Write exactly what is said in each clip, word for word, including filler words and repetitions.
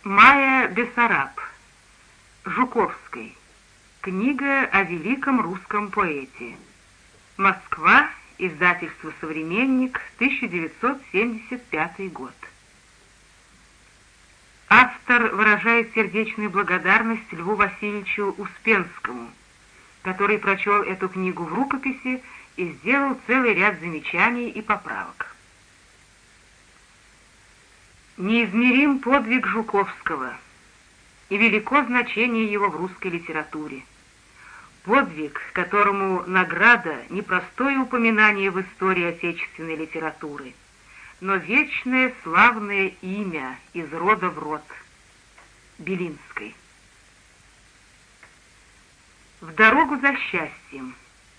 Майя Бессараб. Жуковской. Книга о великом русском поэте. Москва. Издательство «Современник», тысяча девятьсот семьдесят пятый год. Автор выражает сердечную благодарность Льву Васильевичу Успенскому, который прочел эту книгу в рукописи и сделал целый ряд замечаний и поправок. Неизмерим подвиг Жуковского, и велико значение его в русской литературе. Подвиг, которому награда не простое упоминание в истории отечественной литературы, но вечное славное имя из рода в род. Белинской. В дорогу за счастьем.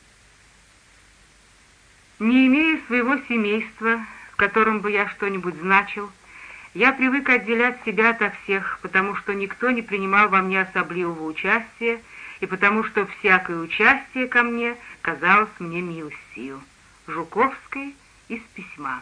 Не имея своего семейства, в котором бы я что-нибудь значил, я привык отделять себя ото всех, потому что никто не принимал во мне особливого участия, и потому что всякое участие ко мне казалось мне милостью. Жуковской из письма.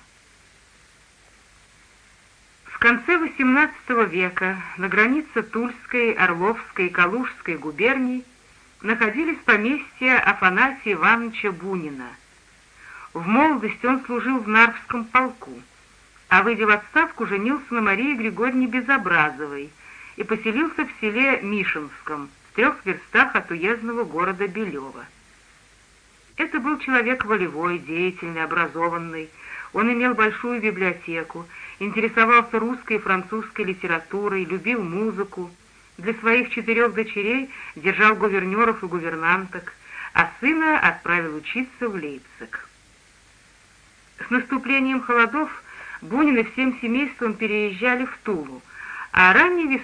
В конце восемнадцатого века на границе Тульской, Орловской и Калужской губерний находились поместья Афанасия Ивановича Бунина. В молодости он служил в Нарвском полку, а, выйдя в отставку, женился на Марии Григорьевне Безобразовой и поселился в селе Мишинском, в трех верстах от уездного города Белева. Это был человек волевой, деятельный, образованный. Он имел большую библиотеку, интересовался русской и французской литературой, любил музыку. Для своих четырех дочерей держал гувернеров и гувернанток, а сына отправил учиться в Лейпциг. С наступлением холодов Бунин и всем семейством переезжали в Тулу, а ранней весной